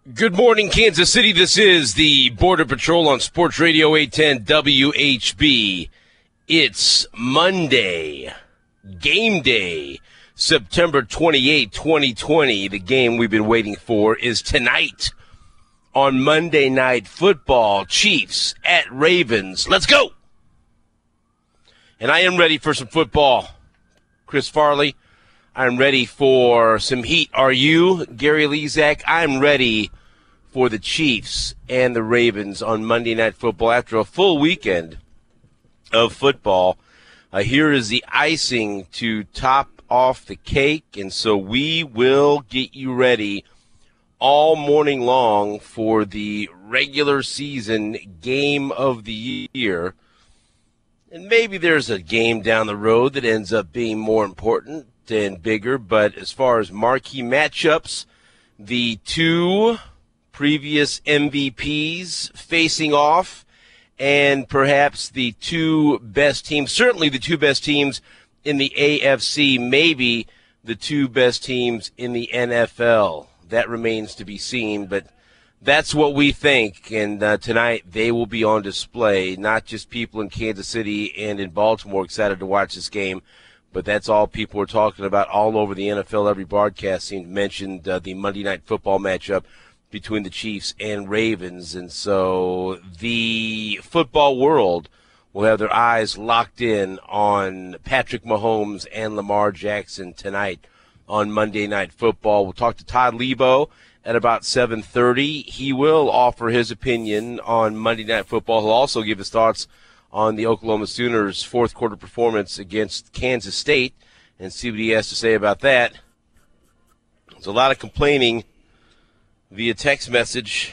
Good morning, Kansas City. This is the Border Patrol on Sports Radio 810 WHB. It's Monday, game day, September 28, 2020. The game we've been waiting for is tonight on Monday Night Football. Chiefs at Ravens. Let's go! And I am ready for some football. Chris Farley, I'm ready for some heat. Are you, Gary Lezak? I'm ready for the Chiefs and the Ravens on Monday Night Football after a full weekend of football. Here is the icing to top off the cake, and so we will get you ready all morning long for the regular season game of the year. And maybe there's a game down the road that ends up being more important and bigger, but as far as marquee matchups, the two previous MVPs facing off, and perhaps the two best teams, certainly the two best teams in the AFC, maybe the two best teams in the NFL. That remains to be seen, but that's what we think, and tonight they will be on display. Not just people in Kansas City and in Baltimore excited to watch this game, but that's all people are talking about all over the NFL. Every broadcast seemed mentioned the Monday Night Football matchup between the Chiefs and Ravens, and so the football world will have their eyes locked in on Patrick Mahomes and Lamar Jackson tonight on Monday Night Football. We'll talk to Todd Leabo at about 7:30. He will offer his opinion on Monday Night Football. He'll also give his thoughts on the Oklahoma Sooners' fourth quarter performance against Kansas State and see what he has to say about that. There's a lot of complaining via text message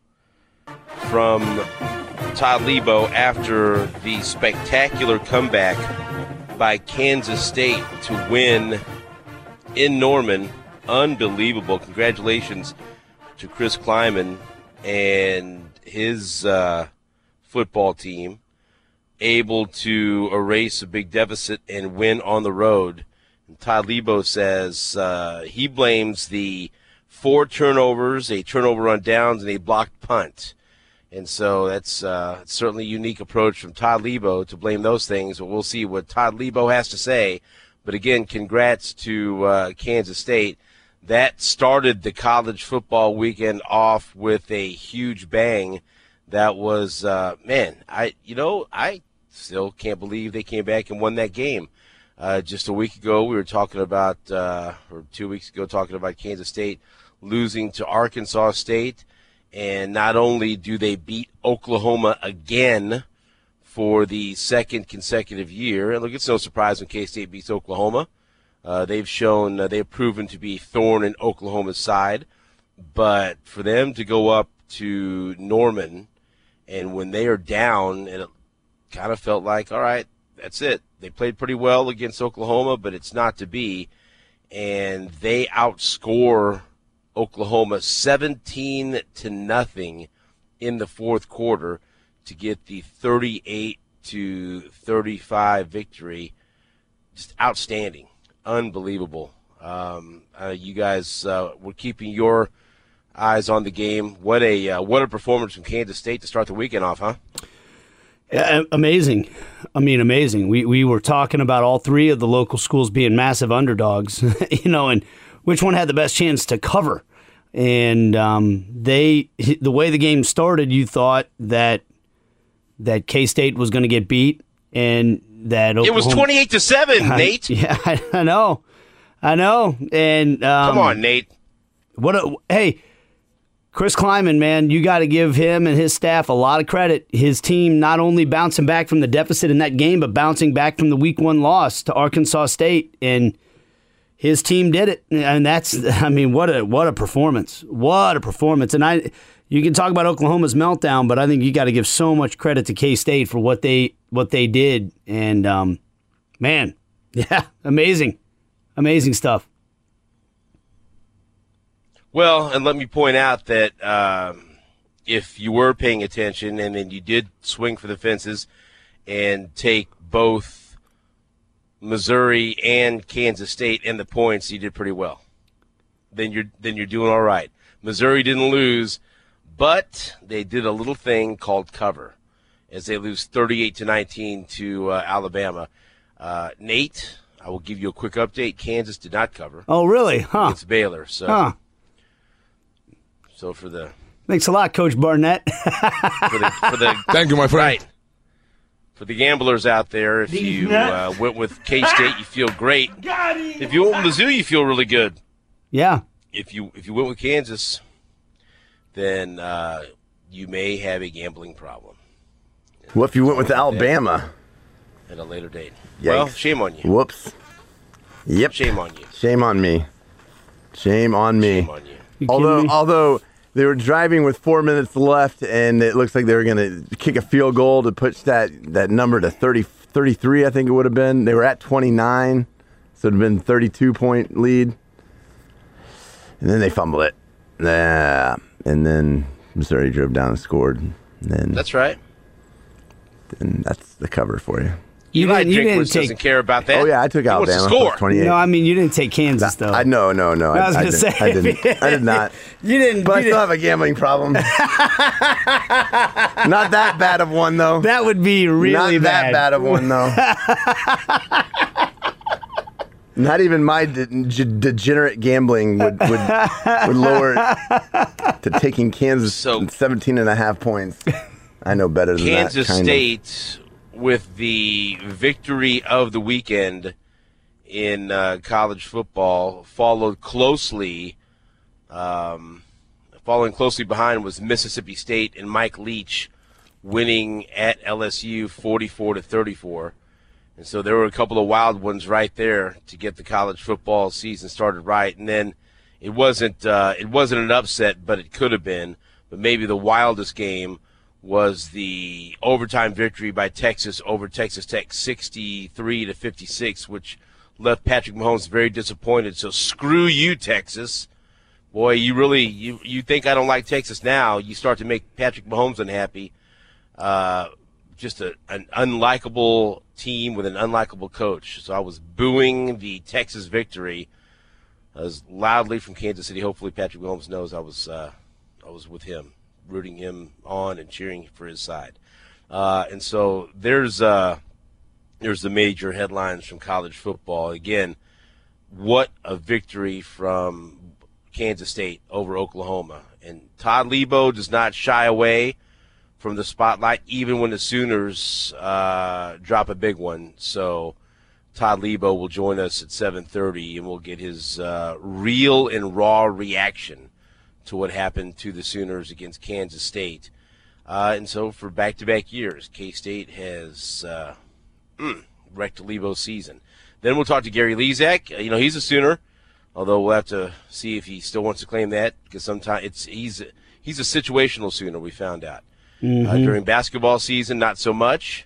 from Todd Leabo after the spectacular comeback by Kansas State to win in Norman. Unbelievable. Congratulations to Chris Kleiman and his football team, able to erase a big deficit and win on the road. And Todd Leabo says he blames the 4 turnovers, a turnover on downs, and a blocked punt. And so that's certainly a unique approach from Todd Leabo to blame those things. But we'll see what Todd Leabo has to say. But again, congrats to Kansas State. That started the college football weekend off with a huge bang. That was, I still can't believe they came back and won that game. Just a week ago, we were talking about, or 2 weeks ago, talking about Kansas State losing to Arkansas State. And not only do they beat Oklahoma again for the second consecutive year, and look, it's no surprise when K-State beats Oklahoma. They've proven to be thorn in Oklahoma's side. But for them to go up to Norman, and when they are down, and it kind of felt like, all right, that's it. They played pretty well against Oklahoma, but it's not to be. And they outscore Oklahoma 17-0 in the fourth quarter to get the 38-35 victory. Just outstanding. Unbelievable. You guys were keeping your eyes on the game. What a performance from Kansas State to start the weekend off, huh? Yeah, amazing. I mean, amazing. We were talking about all three of the local schools being massive underdogs, and which one had the best chance to cover. And the way the game started, you thought that K-State was going to get beat, and that Oklahoma, it was 28-7, Nate. Yeah, I know. And come on, Nate. Hey, Chris Kleiman, man, you got to give him and his staff a lot of credit. His team not only bouncing back from the deficit in that game, but bouncing back from the Week 1 loss to Arkansas State, and his team did it. And what a performance! What a performance! And you can talk about Oklahoma's meltdown, but I think you got to give so much credit to K-State for what they did. And man, yeah, amazing stuff. Well, and let me point out that if you were paying attention and then you did swing for the fences and take both Missouri and Kansas State in the points, you did pretty well. Then you're doing all right. Missouri didn't lose, but they did a little thing called cover as they lose 38-19 to Alabama. Nate, I will give you a quick update. Kansas did not cover. Oh, really? Huh. It's Baylor. So for the Thanks a lot, Coach Barnett. for the Thank you, my friend. right. For the gamblers out there, if you went with K-State, you feel great. If you went with Mizzou, you feel really good. Yeah. If you went with Kansas, then you may have a gambling problem What if you went with Alabama? at a later date. Yikes. Well, shame on you. Whoops. Yep. Shame on you. Shame on me. Shame on me. Shame on you. You kidding me? Although they were driving with 4 minutes left, and it looks like they were going to kick a field goal to push that number to 33, I think it would have been. They were at 29, so it would have been 32-point lead. And then they fumbled it. Yeah. And then Missouri drove down and scored. And then That's right. and that's the cover for you. Eli you didn't Drinkwitz doesn't care about that. Oh, yeah, I took He wants to Alabama. score. 28. No, I mean, you didn't take Kansas, though. No. I was going to say. I did not. You didn't. But I you still didn't- have a gambling problem. Not that bad of one, though. That would be really Not that bad of one, though. Not even my degenerate gambling would lower it to taking Kansas So- 17.5 points. I know better than Kansas that. State, with the victory of the weekend in college football, following closely behind was Mississippi State and Mike Leach winning at LSU 44-34. And so there were a couple of wild ones right there to get the college football season started right. And then it wasn't an upset, but it could have been. But maybe the wildest game was the overtime victory by Texas over Texas Tech 63-56, which left Patrick Mahomes very disappointed. So screw you, Texas. Boy, you think I don't like Texas now. You start to make Patrick Mahomes unhappy. Just an unlikable team with an unlikable coach. So I was booing the Texas victory as loudly from Kansas City. Hopefully Patrick Mahomes knows I was with him, rooting him on and cheering for his side. And so there's the major headlines from college football. Again, what a victory from Kansas State over Oklahoma. And Todd Lebo does not shy away from the spotlight, even when the Sooners drop a big one. So Todd Lebo will join us at 7:30, and we'll get his real and raw reaction to what happened to the Sooners against Kansas State. And so for back-to-back years, K-State has wrecked Lebo's season. Then we'll talk to Gary Lezak. He's a Sooner, although we'll have to see if he still wants to claim that, because sometimes he's a situational Sooner, we found out. During basketball season, not so much.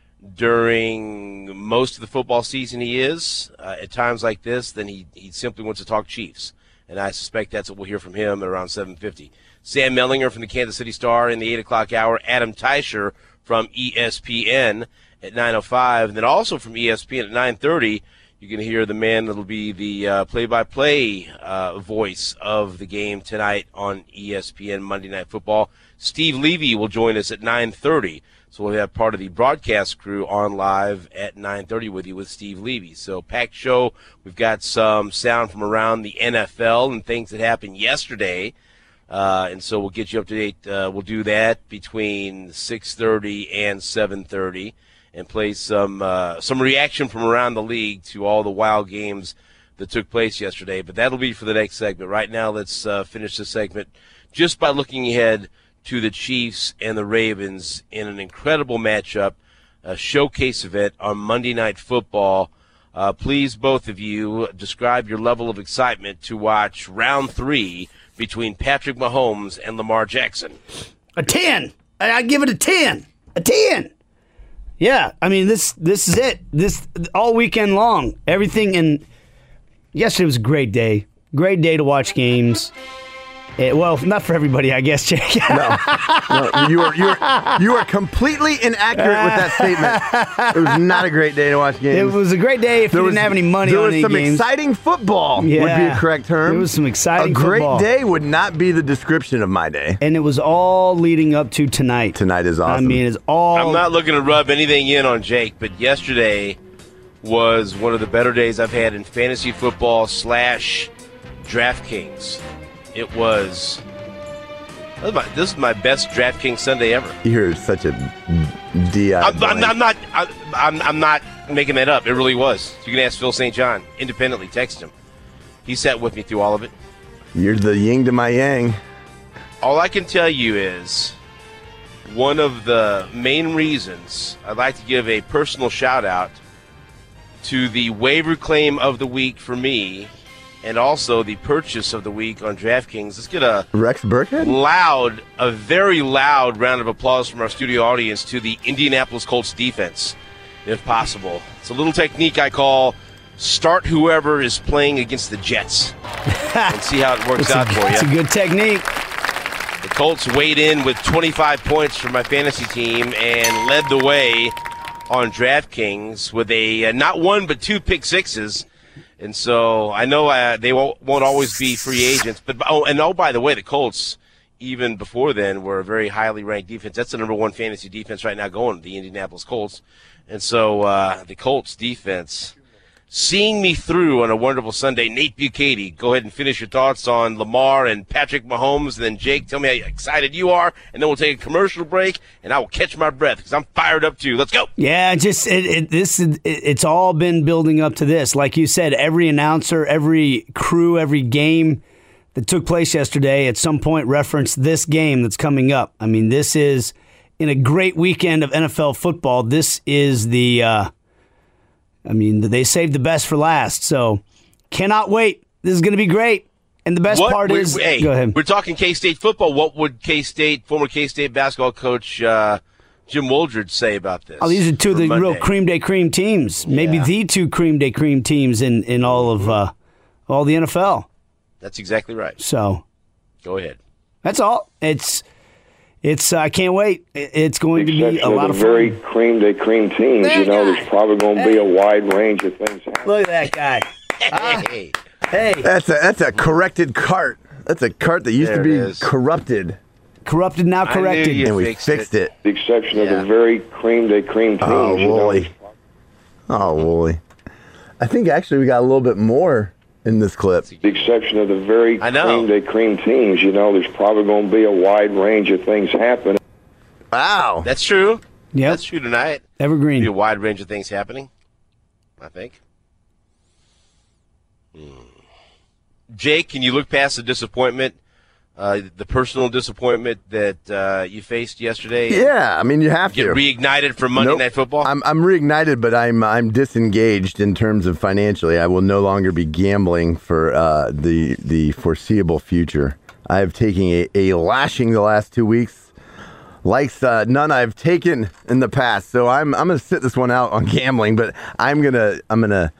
During most of the football season, he is. At times like this, then he simply wants to talk Chiefs. And I suspect that's what we'll hear from him at around 7:50. Sam Mellinger from the Kansas City Star in the 8 o'clock hour. Adam Teicher from ESPN at 9:05. And then also from ESPN at 9:30, you're going to hear the man that'll be the play-by-play voice of the game tonight on ESPN Monday Night Football. Steve Levy will join us at 9:30. So we'll have part of the broadcast crew on live at 9:30 with you with Steve Levy. So packed show. We've got some sound from around the NFL and things that happened yesterday. And so we'll get you up to date. We'll do that between 6:30 and 7:30 and play some reaction from around the league to all the wild games that took place yesterday. But that'll be for the next segment. Right now, let's finish this segment just by looking ahead to the Chiefs and the Ravens in an incredible matchup, a showcase event on Monday Night Football. Please, both of you, describe your level of excitement to watch round 3 between Patrick Mahomes and Lamar Jackson. A 10. I give it a 10. A 10. Yeah, I mean, this is it. This all weekend long. Everything. And yesterday was a great day. Great day to watch games. Well, not for everybody, I guess, Jake. No, you are completely inaccurate with that statement. It was not a great day to watch games. It was a great day if you didn't have any money on any games. There was some exciting football, would be a correct term. There was some exciting football. A great day would not be the description of my day. And it was all leading up to tonight. Tonight is awesome. I mean, it's all... I'm not looking to rub anything in on Jake, but yesterday was one of the better days I've had in fantasy football / DraftKings. It was... This is my best DraftKings Sunday ever. You're such a DI. I'm not making that up. It really was. You can ask Phil St. John independently. Text him. He sat with me through all of it. You're the yin to my yang. All I can tell you is one of the main reasons I'd like to give a personal shout out to the waiver claim of the week for me, and also the purchase of the week on DraftKings. Let's get a Rex Burkhead? A very loud round of applause from our studio audience to the Indianapolis Colts defense, if possible. It's a little technique I call start whoever is playing against the Jets and see how it works out for you. It's a good technique. The Colts weighed in with 25 points for my fantasy team and led the way on DraftKings with a not one but 2 pick sixes. And so I know they won't always be free agents. But by the way, the Colts, even before then, were a very highly ranked defense. That's the number 1 fantasy defense right now going, the Indianapolis Colts. And so the Colts defense seeing me through on a wonderful Sunday. Nate Bukaty, go ahead and finish your thoughts on Lamar and Patrick Mahomes. And then, Jake, tell me how excited you are. And then we'll take a commercial break, and I will catch my breath because I'm fired up too. Let's go. Yeah, it's all been building up to this. Like you said, every announcer, every crew, every game that took place yesterday at some point referenced this game that's coming up. I mean, this is, in a great weekend of NFL football, this is they saved the best for last, so cannot wait. This is going to be great. And the best part is... Hey, go ahead. We're talking K-State football. What would former K-State basketball coach Jim Woldridge say about this? Oh, these are two of the real cream de cream teams. Yeah. Maybe the 2 cream de cream teams in all of all the NFL. That's exactly right. So, go ahead. That's all. It's I can't wait. It's going to be a lot of fun. Very cream de cream teams. There's probably going to be a wide range of things happening. Look at that guy. Hey. That's a corrected cart. That's a cart that used to be corrupted. Corrupted, now corrected. And we fixed it. The exception of the very cream de cream teams. Oh, Wooly. Wooly. I think actually we got a little bit more in this clip. The exception of the very cream de cream teams. There's probably going to be a wide range of things happening. Wow. That's true. Yeah, that's true tonight. Evergreen. Be a wide range of things happening, I think. Jake, can you look past the disappointment, the personal disappointment that you faced yesterday? Yeah, I mean, you have to get reignited for Monday Night Football. I'm reignited, but I'm disengaged in terms of financially. I will no longer be gambling for the foreseeable future. I have taken a lashing the last 2 weeks, like none I've taken in the past. So I'm gonna sit this one out on gambling, but I'm gonna.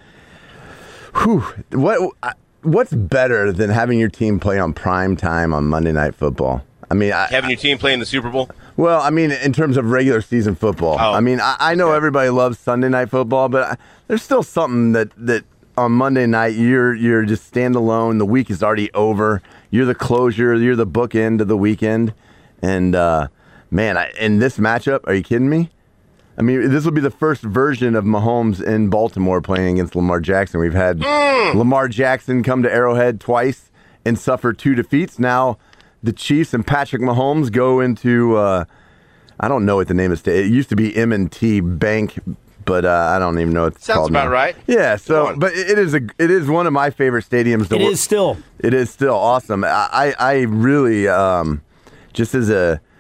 What's better than having your team play on prime time on Monday Night Football? I mean, having your team play in the Super Bowl? Well, I mean, in terms of regular season football. I mean, I know everybody loves Sunday Night Football, but there's still something that on Monday night you're just standalone. The week is already over. You're the closure. You're the bookend of the weekend. And, in this matchup, are you kidding me? I mean, this will be the first version of Mahomes in Baltimore playing against Lamar Jackson. We've had Lamar Jackson come to Arrowhead twice and suffer 2 defeats. Now the Chiefs and Patrick Mahomes go into, I don't know what the name is. It used to be M&T Bank, but I don't even know what it's called. Sounds about right. Yeah, so, but it is one of my favorite stadiums. It is still. It is still awesome. I really, just as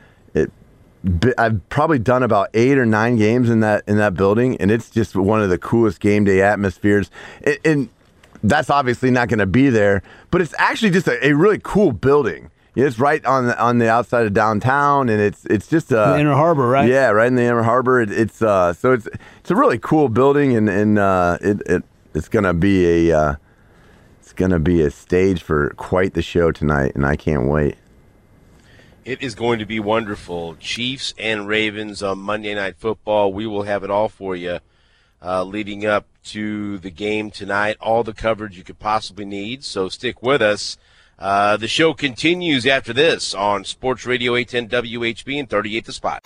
I've probably done about 8 or 9 games in that building, and it's just one of the coolest game day atmospheres. And that's obviously not going to be there, but it's actually just a really cool building. It's right on the outside of downtown, and it's just the Inner Harbor, right? Yeah, right in the Inner Harbor. It's a really cool building, and it's going to be It's going to be a stage for quite the show tonight, and I can't wait. It is going to be wonderful. Chiefs and Ravens on Monday Night Football. We will have it all for you leading up to the game tonight. All the coverage you could possibly need, so stick with us. The show continues after this on Sports Radio 810 WHB and 38 The Spot.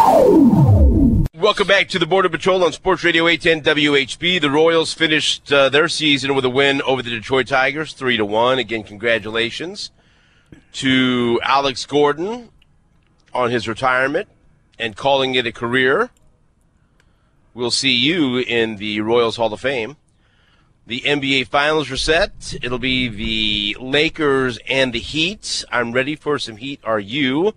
Welcome back to the Border Patrol on Sports Radio 810 WHB. The Royals finished their season with a win over the Detroit Tigers, 3-1. Again, congratulations to Alex Gordon on his retirement and calling it a career. We'll see you in the Royals Hall of Fame. The NBA Finals are set. It'll be the Lakers and the Heat. I'm ready for some Heat. Are you?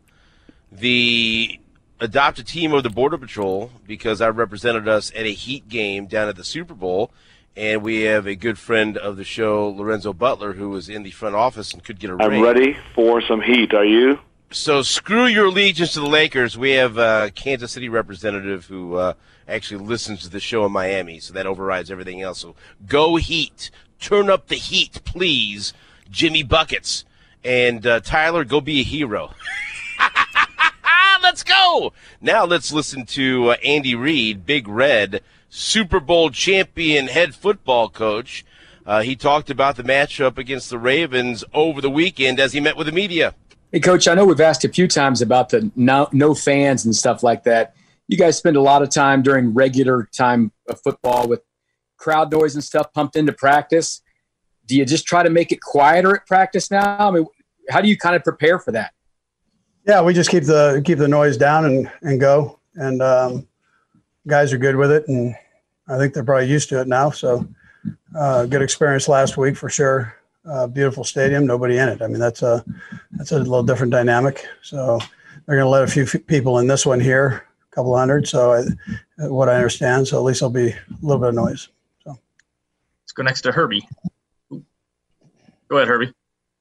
The adopted team of the Border Patrol, because I represented us at a Heat game down at the Super Bowl, and we have a good friend of the show, Lorenzo Butler, who was in the front office and could get a ring. I'm ready for some Heat. Are you? So screw your allegiance to the Lakers. We have a Kansas City representative who actually listens to the show in Miami, so that overrides everything else. So go Heat. Turn up the heat, please, Jimmy Buckets. And Tyler, go be a hero. Let's go. Now let's listen to Andy Reid, Big Red, Super Bowl champion head football coach. He talked about the matchup against the Ravens over the weekend as he met with the media. Hey, Coach, I know we've asked a few times about the no fans and stuff like that. You guys spend a lot of time during regular time of football with crowd noise and stuff pumped into practice. Do you just try to make it quieter at practice now? I mean, how do you kind of prepare for that? Yeah, we just keep the noise down and go. And guys are good with it, and I think they're probably used to it now. So good experience last week for sure. Beautiful stadium, nobody in it. I mean, that's a little different dynamic. So they're going to let a few people in this one here, a couple hundred. So what I understand, so at least there'll be a little bit of noise. So let's go next to Herbie. Go ahead, Herbie.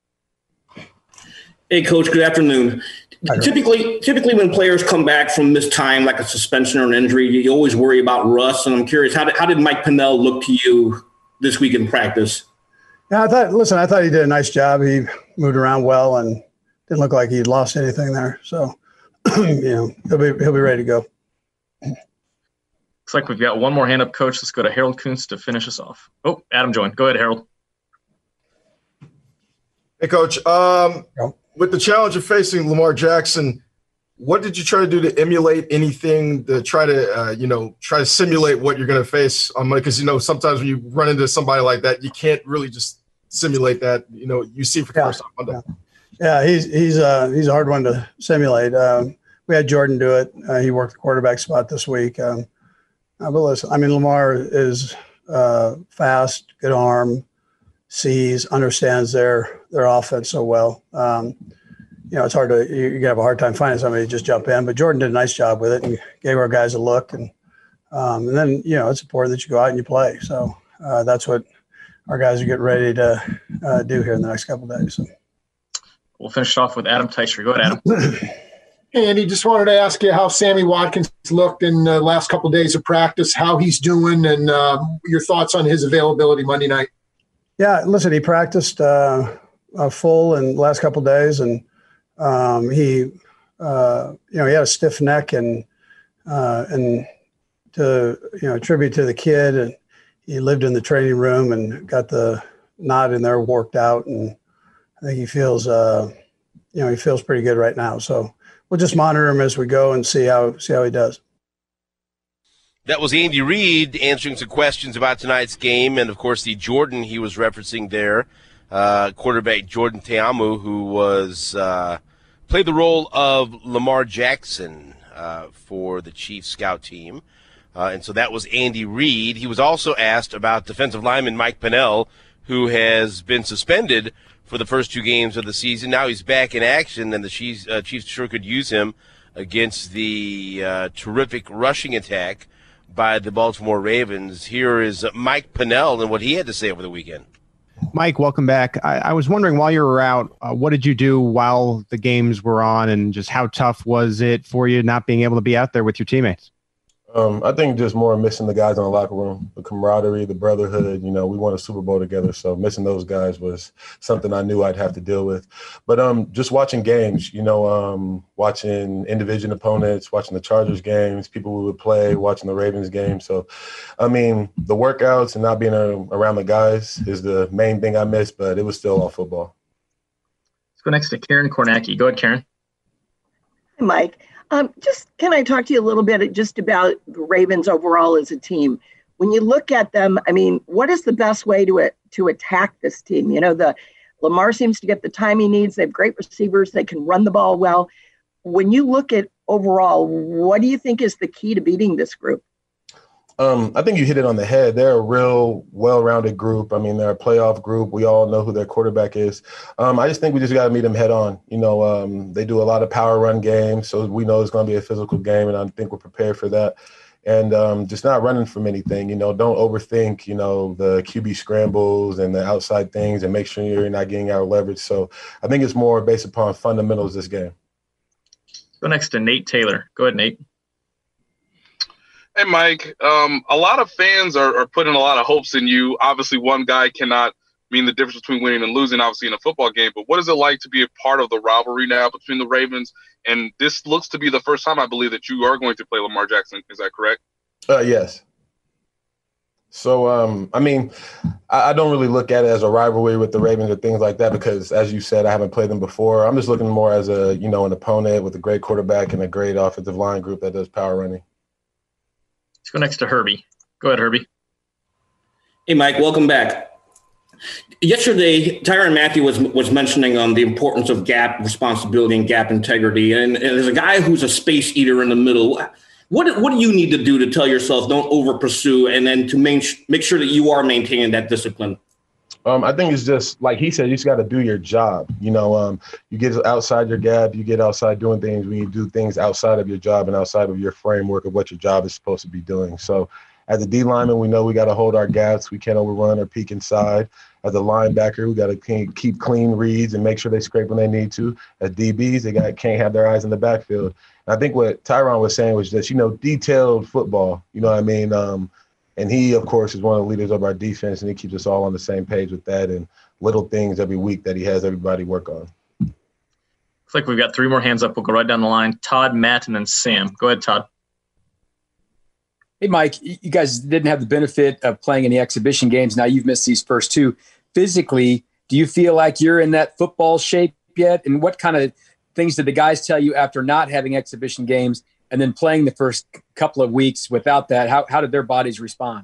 Hey, Coach. Good afternoon. Typically, when players come back from this time, like a suspension or an injury, you always worry about rust. And I'm curious, how did Mike Pennel look to you this week in practice? Yeah, I thought he did a nice job. He moved around well and didn't look like he'd lost anything there. So, he'll be ready to go. Looks like we've got one more hand up, Coach. Let's go to Harold Kuntz to finish us off. Oh, Adam joined. Go ahead, Harold. Hey, Coach. With the challenge of facing Lamar Jackson, what did you try to do to emulate anything to try to simulate what you're going to face on Monday? Because, sometimes when you run into somebody like that, you can't really just simulate that, you see for the first time Monday. Yeah, he's a hard one to simulate. We had Jordan do it. He worked the quarterback spot this week. But listen, I mean, Lamar is fast, good arm, sees, understands their offense so well. It's hard to – you have a hard time finding somebody to just jump in. But Jordan did a nice job with it and gave our guys a look. And then, it's important that you go out and you play. So that's what our guys are getting ready to do here in the next couple of days. So. We'll finish off with Adam Teicher. Go ahead, Adam. Hey, Andy, just wanted to ask you how Sammy Watkins looked in the last couple of days of practice, how he's doing, and your thoughts on his availability Monday night. Yeah, listen, he practiced full in the last couple of days, and he had a stiff neck, and to attribute to the kid, and he lived in the training room and got the knot in there worked out, and I think he feels pretty good right now. So we'll just monitor him as we go and see how he does. That was Andy Reid answering some questions about tonight's game, and of course the Jordan he was referencing there, quarterback Jordan Ta'amu, who was played the role of Lamar Jackson for the Chiefs scout team, and so that was Andy Reid. He was also asked about defensive lineman Mike Pennel, who has been suspended for the first two games of the season. Now he's back in action, and the Chiefs sure could use him against the terrific rushing attack by the Baltimore Ravens. Here is Mike Pennel and what he had to say over the weekend. Mike, welcome back. I was wondering, while you were out, what did you do while the games were on, and just how tough was it for you not being able to be out there with your teammates? I think just more missing the guys in the locker room, the camaraderie, the brotherhood. We won a Super Bowl together, so missing those guys was something I knew I'd have to deal with. But just watching games, watching in-division opponents, watching the Chargers games, people we would play, watching the Ravens games. So, the workouts and not being around the guys is the main thing I missed, but it was still all football. Let's go next to Karen Kornacki. Go ahead, Karen. Hi, Mike. Can I talk to you a little bit just about the Ravens overall as a team? When you look at them, what is the best way to attack this team? The Lamar seems to get the time he needs. They have great receivers. They can run the ball well. When you look at overall, what do you think is the key to beating this group? I think you hit it on the head. They're a real well-rounded group. They're a playoff group. We all know who their quarterback is. I just think we just got to meet them head on. They do a lot of power run games, so we know it's going to be a physical game, and I think we're prepared for that. And just not running from anything. Don't overthink, the QB scrambles and the outside things, and make sure you're not getting out of leverage. So I think it's more based upon fundamentals this game. Go next to Nate Taylor. Go ahead, Nate. Hey, Mike, a lot of fans are putting a lot of hopes in you. Obviously, one guy cannot mean the difference between winning and losing, obviously, in a football game. But what is it like to be a part of the rivalry now between the Ravens? And this looks to be the first time, I believe, that you are going to play Lamar Jackson. Is that correct? Yes. So, I don't really look at it as a rivalry with the Ravens or things like that because, as you said, I haven't played them before. I'm just looking more as an opponent with a great quarterback and a great offensive line group that does power running. Let's go next to Herbie. Go ahead, Herbie. Hey, Mike, welcome back. Yesterday, Tyrann Mathieu was mentioning the importance of gap responsibility and gap integrity. And as a guy who's a space eater in the middle, what do you need to do to tell yourself don't over pursue and then to make sure that you are maintaining that discipline? I think it's just like he said, you just got to do your job. You get outside your gap, you get outside doing things when you do things outside of your job and outside of your framework of what your job is supposed to be doing. So as a D lineman, we know we got to hold our gaps. We can't overrun or peek inside. As a linebacker, we got to keep clean reads and make sure they scrape when they need to. As DBs, they can't have their eyes in the backfield. And I think what Tyrann was saying was just, detailed football. You know what I mean? And he, of course, is one of the leaders of our defense, and he keeps us all on the same page with that and little things every week that he has everybody work on. Looks like we've got three more hands up. We'll go right down the line. Todd, Matt, and then Sam. Go ahead, Todd. Hey, Mike, you guys didn't have the benefit of playing any exhibition games. Now you've missed these first two. Physically, do you feel like you're in that football shape yet? And what kind of things did the guys tell you after not having exhibition games and then playing the first couple of weeks without that? How did their bodies respond?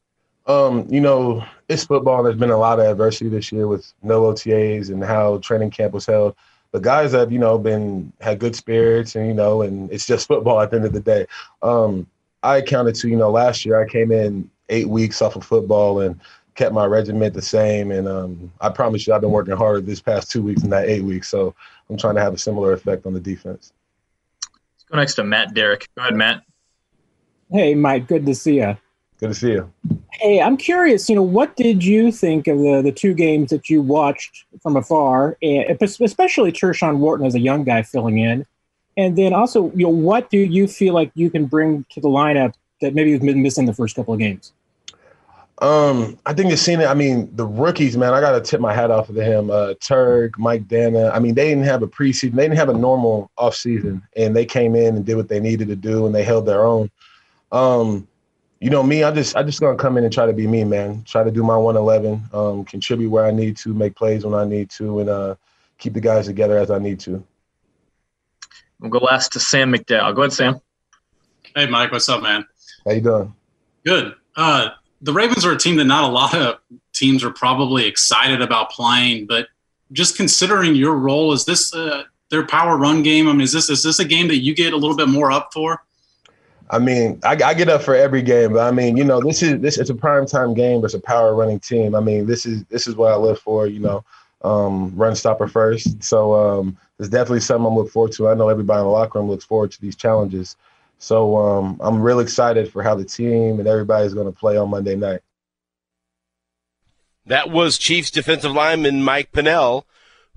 It's football. There's been a lot of adversity this year with no OTAs and how training camp was held. The guys have, had good spirits and it's just football at the end of the day. I counted to, last year I came in 8 weeks off of football and kept my regiment the same. And I promise you I've been working harder this past 2 weeks than that 8 weeks. So I'm trying to have a similar effect on the defense. Let's go next to Matt Derrick. Go ahead, Matt. Hey, Mike. Good to see you. Good to see you. Hey, I'm curious, what did you think of the two games that you watched from afar, and especially Tershawn Wharton as a young guy filling in? And then also, what do you feel like you can bring to the lineup that maybe you've been missing the first couple of games? I think the rookies, man, I got to tip my hat off to him. Turk, Mike Dana. They didn't have a preseason. They didn't have a normal offseason, and they came in and did what they needed to do, and they held their own. Me, I just going to come in and try to be me, man. Try to do my 111, contribute where I need to, make plays when I need to, and keep the guys together as I need to. We'll go last to Sam McDowell. Go ahead, Sam. Hey, Mike. What's up, man? How you doing? Good. The Ravens are a team that not a lot of teams are probably excited about playing, but just considering your role, is this their power run game? Is this a game that you get a little bit more up for? I get up for every game, but this is a primetime game. It's a power running team. This is what I live for. Run stopper first. So it's definitely something I'm looking forward to. I know everybody in the locker room looks forward to these challenges. So I'm real excited for how the team and everybody's going to play on Monday night. That was Chiefs defensive lineman Mike Pennel,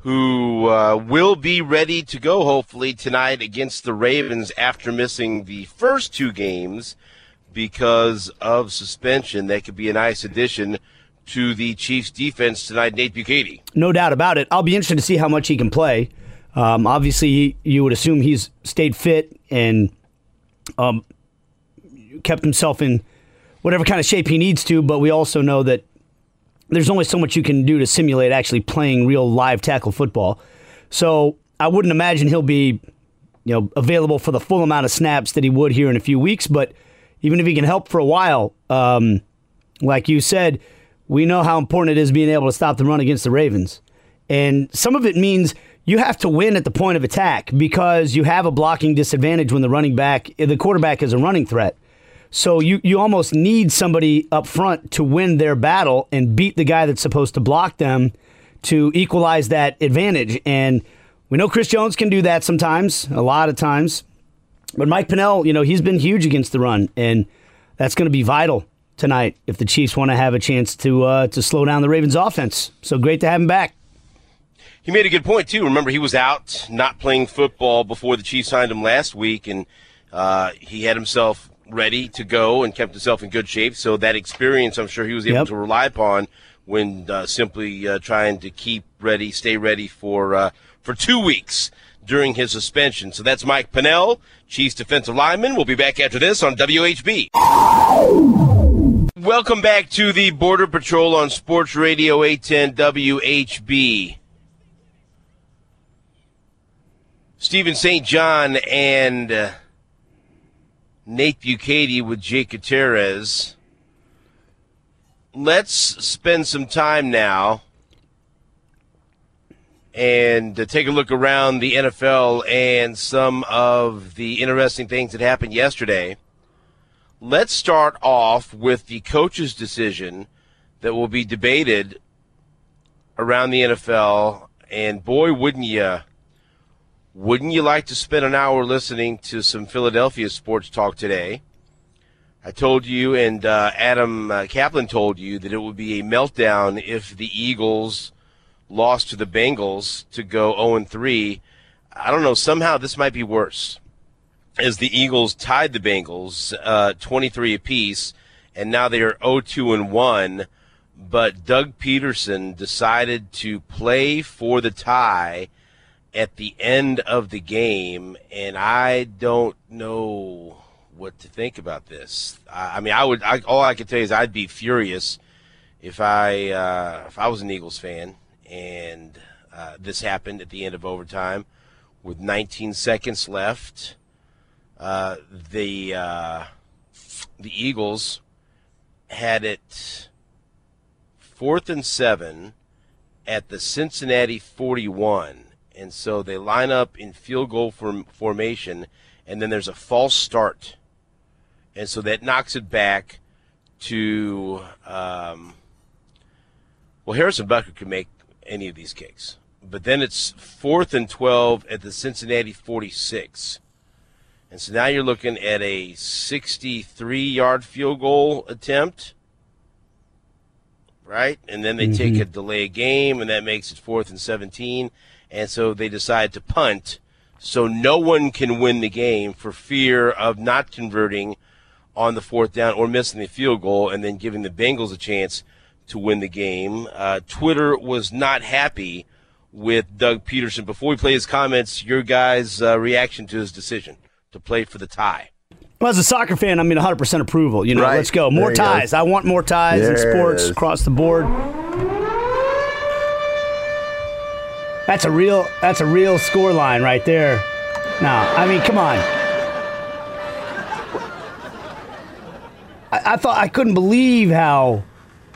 who will be ready to go, hopefully, tonight against the Ravens after missing the first 2 games because of suspension. That could be a nice addition to the Chiefs' defense tonight, Nate Bukaty. No doubt about it. I'll be interested to see how much he can play. Obviously, you would assume he's stayed fit and kept himself in whatever kind of shape he needs to, but we also know that there's only so much you can do to simulate actually playing real live tackle football. So I wouldn't imagine he'll be, available for the full amount of snaps that he would here in a few weeks. But even if he can help for a while, like you said, we know how important it is being able to stop the run against the Ravens. And some of it means you have to win at the point of attack because you have a blocking disadvantage when the quarterback is a running threat. So you almost need somebody up front to win their battle and beat the guy that's supposed to block them to equalize that advantage. And we know Chris Jones can do that sometimes, a lot of times. But Mike Pennel, he's been huge against the run, and that's going to be vital tonight if the Chiefs want to have a chance to slow down the Ravens' offense. So great to have him back. He made a good point, too. Remember, he was out not playing football before the Chiefs signed him last week, and he had himself ready to go and kept himself in good shape. So that experience, I'm sure he was able to rely upon when simply trying to stay ready for 2 weeks during his suspension. So that's Mike Pennel, Chiefs defensive lineman. We'll be back after this on WHB. Welcome back to the Border Patrol on Sports Radio 810 WHB. Stephen St. John and Nate Bukaty with Jake Gutierrez. Let's spend some time now and take a look around the NFL and some of the interesting things that happened yesterday. Let's start off with the coach's decision that will be debated around the NFL. And boy, wouldn't you like to spend an hour listening to some Philadelphia sports talk today? I told you, and Adam Kaplan told you, that it would be a meltdown if the Eagles lost to the Bengals to go 0-3. I don't know. Somehow this might be worse, as the Eagles tied the Bengals 23 apiece, and now they are 0-2-1. But Doug Peterson decided to play for the tie at the end of the game, and I don't know what to think about this. All I can tell you is I'd be furious if I was an Eagles fan and this happened at the end of overtime with 19 seconds left. The Eagles had it 4th and 7 at the Cincinnati 41. And so they line up in field goal formation, and then there's a false start. And so that knocks it back to Harrison Butker can make any of these kicks. But then it's 4th and 12 at the Cincinnati 46. And so now you're looking at a 63-yard field goal attempt, right? And then they take a delay game, and that makes it 4th and 17. And so they decide to punt so no one can win the game for fear of not converting on the 4th down or missing the field goal and then giving the Bengals a chance to win the game. Twitter was not happy with Doug Peterson. Before we play his comments, your guys' reaction to his decision to play for the tie. Well, as a soccer fan, 100% approval. Right. Let's go. More ties. Go. I want more ties in sports across the board. That's a real score line right there. Now, come on. I couldn't believe how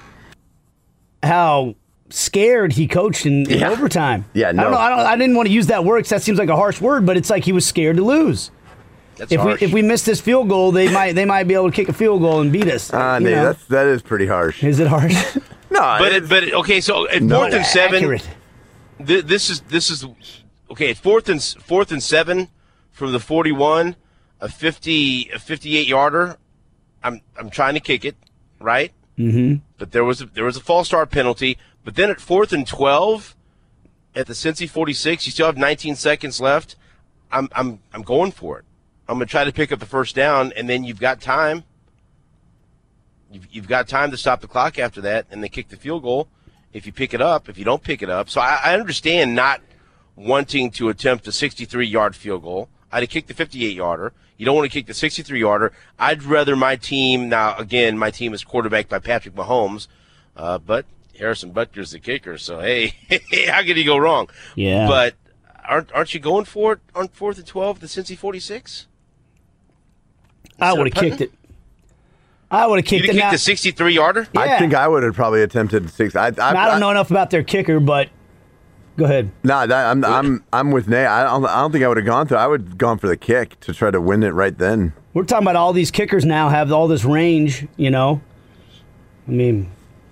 scared he coached in overtime. Yeah, no. I didn't want to use that word because that seems like a harsh word, but it's like he was scared to lose. If we miss this field goal, they might be able to kick a field goal and beat us. That is pretty harsh. Is it harsh? No, but okay. So at 4th and 7, accurate. This is okay. At 4th and 7 from the 41, a 58-yarder. I'm trying to kick it, right? Mm-hmm. But there was a false start penalty. But then at 4th and 12, at the Cincy 46. You still have 19 seconds left. I'm going for it. I'm going to try to pick up the first down, and then you've got time. You've got time to stop the clock after that and then kick the field goal if you pick it up, if you don't pick it up. So I understand not wanting to attempt a 63-yard field goal. I'd have kicked the 58-yarder. You don't want to kick the 63-yarder. I'd rather my team – now, again, my team is quarterbacked by Patrick Mahomes, but Harrison Butker's the kicker, so, hey, how could he go wrong? Yeah. But aren't you going for it on 4th and 12, the Cincy 46? I would have kicked it. I would have kicked it. You'd have kicked the 63-yarder? Yeah. I think I would have probably attempted 6. I don't know enough about their kicker, but go ahead. No, I'm with Nate. I don't think I would have gone through. I would have gone for the kick to try to win it right then. We're talking about all these kickers now have all this range, you know. I mean,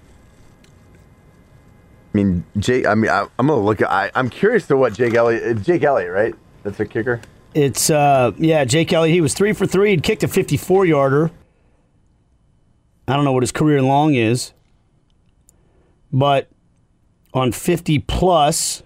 Jake. I'm gonna look. I'm curious to what Jake Elliott, right? That's a kicker. It's Jake Elliott. He was 3 for 3. He kicked a 54-yarder. I don't know what his career long is, but on 50 plus,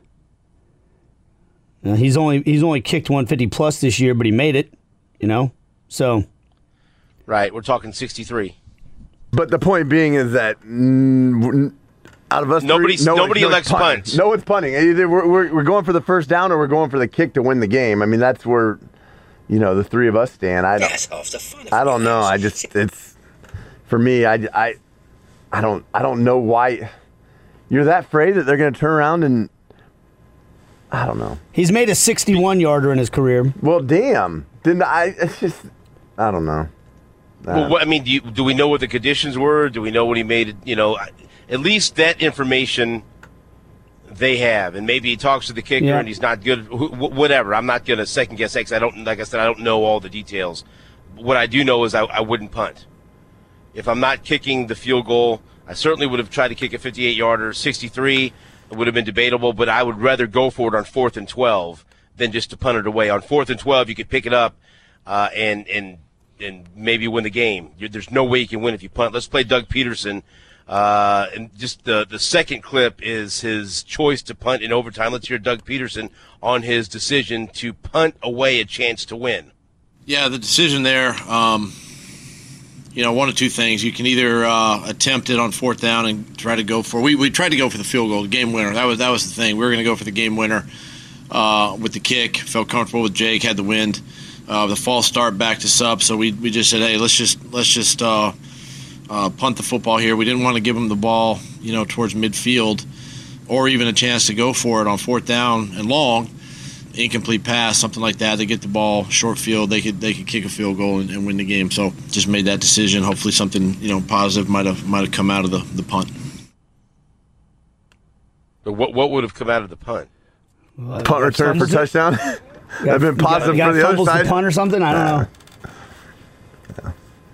he's only kicked 150 plus this year, but he made it, you know. So, right, we're talking 63. But the point being is that out of us, nobody elects punts. No one's punting. Either we're going for the first down or we're going for the kick to win the game. I mean, that's where the three of us stand. I don't know. It's. For me, I don't know why you're that afraid that they're going to turn around and I don't know. He's made a 61-yarder in his career. Well, damn. It's just I don't know. Well, I mean, do we know what the conditions were? Do we know what he made? At least that information they have, and maybe he talks to the kicker and he's not good. Whatever. I'm not going to second guess X. I don't know all the details. What I do know is I wouldn't punt. If I'm not kicking the field goal, I certainly would have tried to kick a 58-yarder. 63, it would have been debatable, but I would rather go for it on 4th and 12 than just to punt it away. On 4th and 12, you could pick it up and maybe win the game. There's no way you can win if you punt. Let's play Doug Peterson. And just the second clip is his choice to punt in overtime. Let's hear Doug Peterson on his decision to punt away a chance to win. Yeah, the decision there, one of two things. You can either attempt it on 4th down and try to go for. We tried to go for the field goal, the game winner. That was the thing. We were going to go for the game winner with the kick. Felt comfortable with Jake. Had the wind. The false start backed us up, so we just said, hey, let's just punt the football here. We didn't want to give them the ball, towards midfield, or even a chance to go for it on 4th down and long. Incomplete pass, something like that. They get the ball short field. They could kick a field goal and win the game. So just made that decision. Hopefully something positive might have come out of the punt. But what would have come out of the punt? Punt return for touchdown. That'd been positive for the other side. The punt or something. I don't know.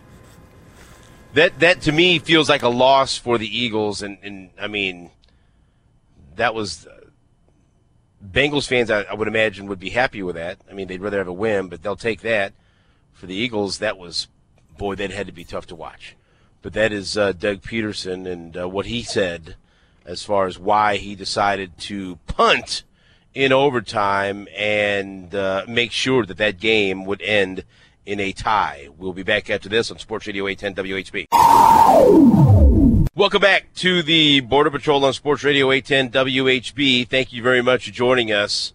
That to me feels like a loss for the Eagles, and I mean that was. Bengals fans, I would imagine, would be happy with that. I mean, they'd rather have a win, but they'll take that. For the Eagles, that had to be tough to watch. But that is Doug Peterson and what he said as far as why he decided to punt in overtime and make sure that game would end in a tie. We'll be back after this on Sports Radio 810 WHB. Welcome back to the Border Patrol on Sports Radio 810 WHB. Thank you very much for joining us.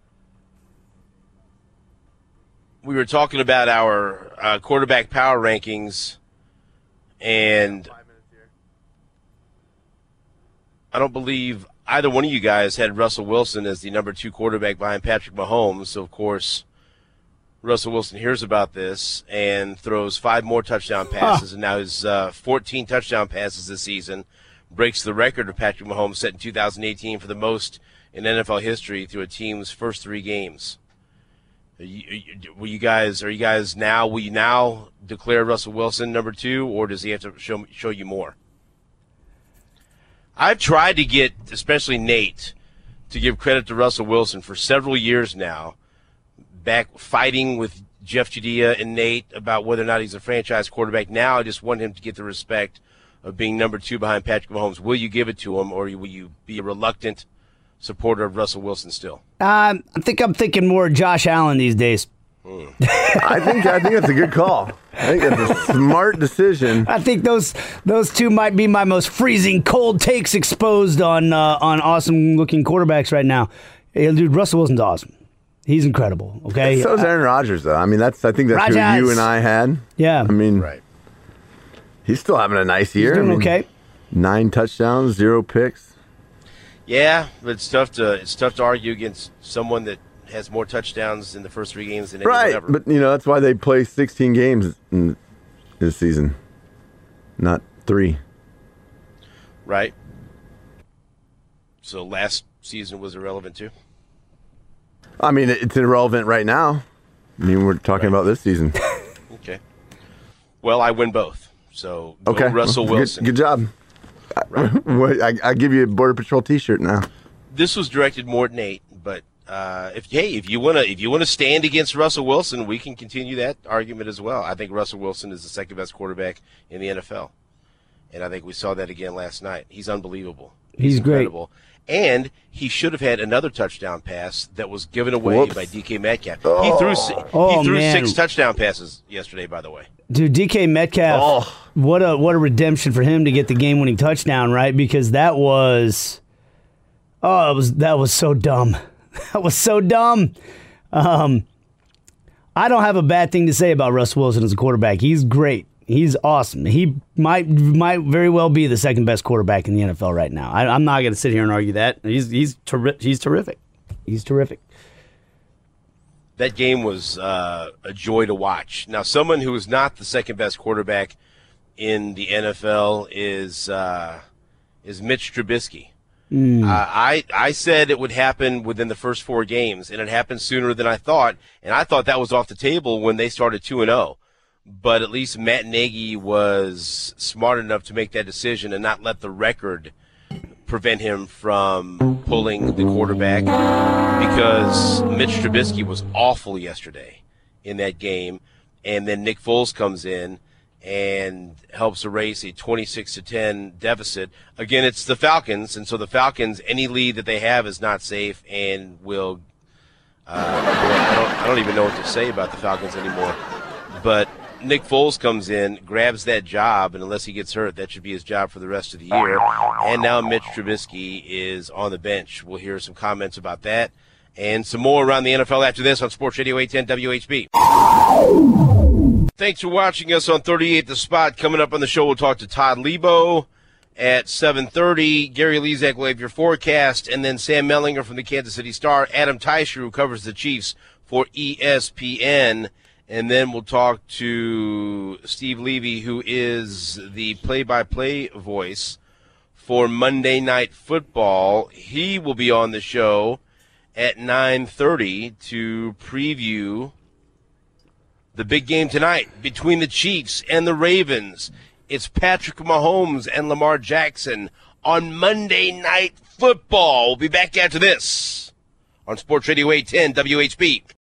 We were talking about our quarterback power rankings, and I don't believe either one of you guys had Russell Wilson as the number 2 quarterback behind Patrick Mahomes. So, of course, Russell Wilson hears about this and throws 5 more touchdown passes, and now his 14 touchdown passes this season breaks the record of Patrick Mahomes set in 2018 for the most in NFL history through a team's first 3 games. Will you now declare Russell Wilson number 2, or does he have to show you more? I've tried to get, especially Nate, to give credit to Russell Wilson for several years now, back fighting with Jeff Judea and Nate about whether or not he's a franchise quarterback. Now I just want him to get the respect of being number 2 behind Patrick Mahomes. Will you give it to him, or will you be reluctant supporter of Russell Wilson still? I think I'm thinking more Josh Allen these days. I think that's a good call. I think that's a smart decision. I think those two might be my most freezing cold takes exposed on awesome looking quarterbacks right now. Hey, dude, Russell Wilson's awesome. He's incredible. Okay, so is Aaron Rodgers though. I mean, I think that's who you and I had. Yeah, I mean, right. He's still having a nice year. He's doing okay. 9 touchdowns, 0 picks. Yeah, but it's tough to argue against someone that has more touchdowns in the first 3 games than anyone ever. But that's why they play 16 games in this season, not 3. Right. So last season was irrelevant too? I mean, it's irrelevant right now. I mean, we're talking about this season. Okay. Well, I win both. So go Russell Wilson. Good job. Right. I give you a Border Patrol T-shirt now. This was directed more at Nate, but if you wanna stand against Russell Wilson, we can continue that argument as well. I think Russell Wilson is the second best quarterback in the NFL, and I think we saw that again last night. He's unbelievable. He's incredible. Great. And he should have had another touchdown pass that was given away by DK Metcalf. He threw 6 touchdown passes yesterday, by the way. Dude, DK Metcalf, what a redemption for him to get the game-winning touchdown, right? Because that was so dumb. That was so dumb. I don't have a bad thing to say about Russ Wilson as a quarterback. He's great. He's awesome. He might very well be the second best quarterback in the NFL right now. I'm not going to sit here and argue that. He's terrific. He's terrific. That game was a joy to watch. Now, someone who is not the second best quarterback in the NFL is Mitch Trubisky. I said it would happen within the first 4 games, and it happened sooner than I thought. And I thought that was off the table when they started 2-0. But at least Matt Nagy was smart enough to make that decision and not let the record prevent him from pulling the quarterback, because Mitch Trubisky was awful yesterday in that game. And then Nick Foles comes in and helps erase a 26-10 deficit. Again, it's the Falcons, and so the Falcons, any lead that they have is not safe and will I don't even know what to say about the Falcons anymore. But Nick Foles comes in, grabs that job, and unless he gets hurt, that should be his job for the rest of the year. And now Mitch Trubisky is on the bench. We'll hear some comments about that and some more around the NFL after this on Sports Radio 810 WHB. Thanks for watching us on 38 The Spot. Coming up on the show, we'll talk to Todd Lebo at 7:30. Gary Lezak will have your forecast, and then Sam Mellinger from the Kansas City Star, Adam Teicher, who covers the Chiefs for ESPN. And then we'll talk to Steve Levy, who is the play-by-play voice for Monday Night Football. He will be on the show at 9:30 to preview the big game tonight between the Chiefs and the Ravens. It's Patrick Mahomes and Lamar Jackson on Monday Night Football. We'll be back after this on Sports Radio 810 WHB.